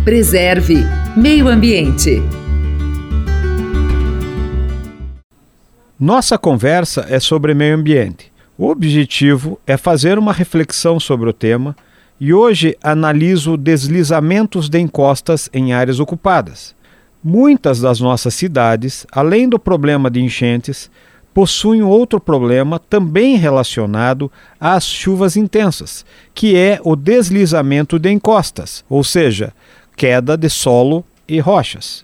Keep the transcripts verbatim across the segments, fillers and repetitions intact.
Preserve Meio Ambiente. Nossa conversa é sobre meio ambiente. O objetivo é fazer uma reflexão sobre o tema e hoje analiso deslizamentos de encostas em áreas ocupadas. Muitas das nossas cidades, além do problema de enchentes, possuem outro problema também relacionado às chuvas intensas, que é o deslizamento de encostas, ou seja, queda de solo e rochas.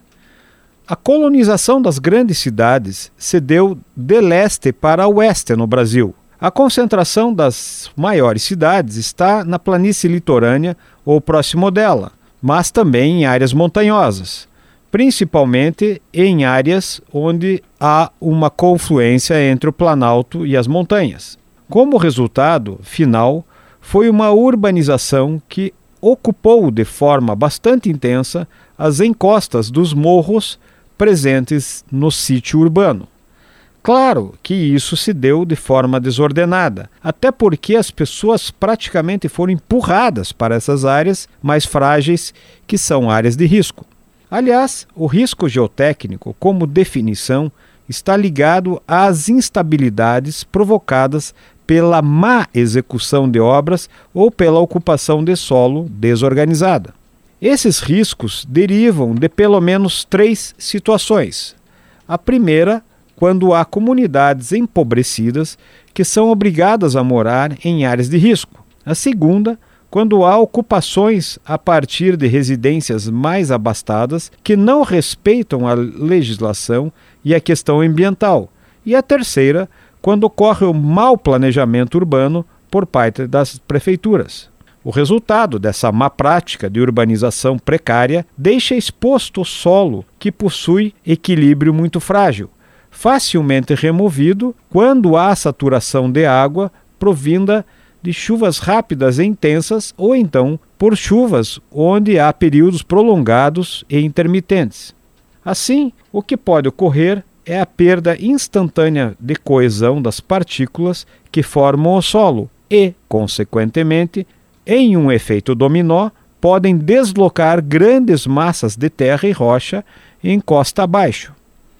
A colonização das grandes cidades se deu de leste para oeste no Brasil. A concentração das maiores cidades está na planície litorânea ou próximo dela, mas também em áreas montanhosas, principalmente em áreas onde há uma confluência entre o Planalto e as montanhas. Como resultado final, foi uma urbanização que ocupou de forma bastante intensa as encostas dos morros presentes no sítio urbano. Claro que isso se deu de forma desordenada, até porque as pessoas praticamente foram empurradas para essas áreas mais frágeis, que são áreas de risco. Aliás, o risco geotécnico, como definição, está ligado às instabilidades provocadas pela má execução de obras ou pela ocupação de solo desorganizada. Esses riscos derivam de pelo menos três situações. A primeira, quando há comunidades empobrecidas que são obrigadas a morar em áreas de risco. A segunda, quando há ocupações a partir de residências mais abastadas que não respeitam a legislação e a questão ambiental. E a terceira, quando ocorre o mau planejamento urbano por parte das prefeituras. O resultado dessa má prática de urbanização precária deixa exposto o solo, que possui equilíbrio muito frágil, facilmente removido quando há saturação de água provinda de chuvas rápidas e intensas ou então por chuvas onde há períodos prolongados e intermitentes. Assim, o que pode ocorrer é a perda instantânea de coesão das partículas que formam o solo e, consequentemente, em um efeito dominó, podem deslocar grandes massas de terra e rocha em costa abaixo.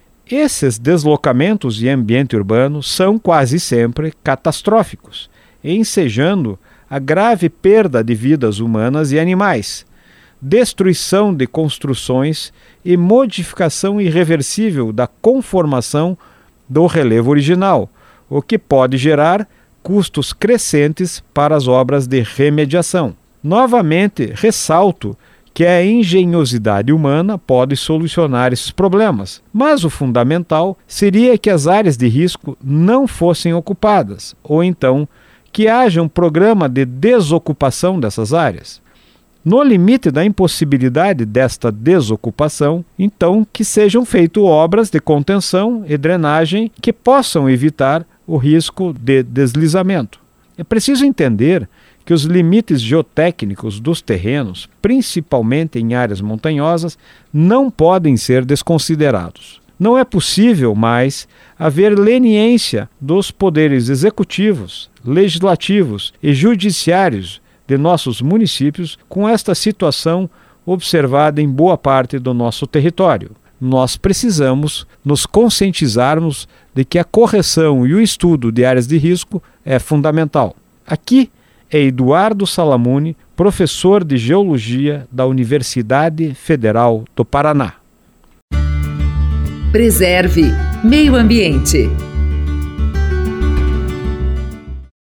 Esses deslocamentos em ambiente urbano são quase sempre catastróficos, ensejando a grave perda de vidas humanas e animais, destruição de construções e modificação irreversível da conformação do relevo original, o que pode gerar custos crescentes para as obras de remediação. Novamente, ressalto que a engenhosidade humana pode solucionar esses problemas, mas o fundamental seria que as áreas de risco não fossem ocupadas, ou então que haja um programa de desocupação dessas áreas. No limite da impossibilidade desta desocupação, então que sejam feitas obras de contenção e drenagem que possam evitar o risco de deslizamento. É preciso entender que os limites geotécnicos dos terrenos, principalmente em áreas montanhosas, não podem ser desconsiderados. Não é possível mais haver leniência dos poderes executivos, legislativos e judiciários de nossos municípios com esta situação observada em boa parte do nosso território. Nós precisamos nos conscientizarmos de que a correção e o estudo de áreas de risco é fundamental. Aqui é Eduardo Salamuni, professor de Geologia da Universidade Federal do Paraná. Preserve Meio Ambiente.